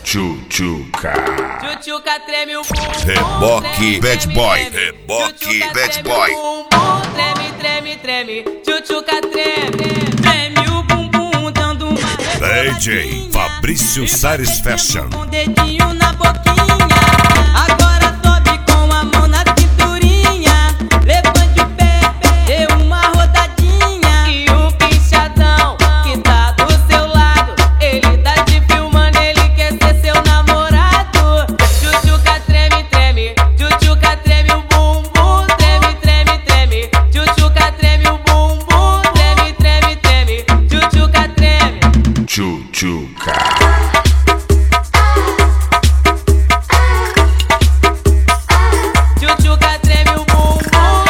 Tchutchuca. Tchutchuca treme o bumbum. Reboque Bad Boy. Reboque Bad Boy. Treme, treme, treme. Tchutchuca treme. Treme o bumbum dando uma DJ Fabrício Sares Fashion. Com o dedinho na boquinha. Agora sobe com a mão na cinturinha. Levante o pé, dê uma rodadinha. E o pinchadão que tá do seu lado, ele tá te filmando, ele quer ser seu namorado. Tchutchuca treme, treme. Tchutchuca treme o bumbum. Treme, treme, treme. Tchutchuca treme o bumbum. Treme, treme, treme. Tchutchuca treme. Tchutchuca. Tchutchuca treme o bumbum.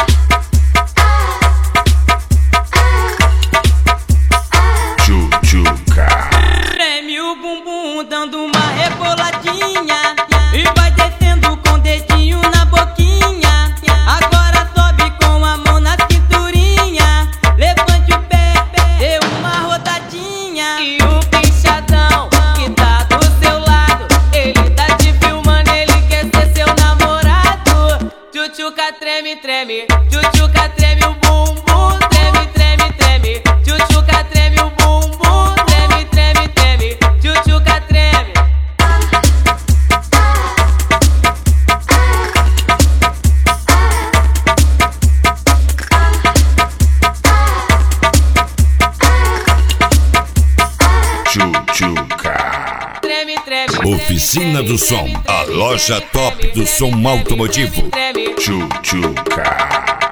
Tchutchuca. Treme o bumbum dando uma reboladinha. E vai descendo com o dedinho na boquinha. Agora sobe com a mão na cinturinha. Levante o pé, dê uma rodadinha. E o pinchadão que tá do seu lado, ele tá te filmando, ele quer ser seu namorado. Tchutchuca treme, treme. Tchutchuca treme o bumbum. Treme, treme, treme. Tchutchuca treme o bumbum. Treme, treme, treme. Tchutchuca treme. Tchutchuca. Treme, treme. Oficina do Som, a loja top do som automotivo. Treme, treme. Tchutchuca.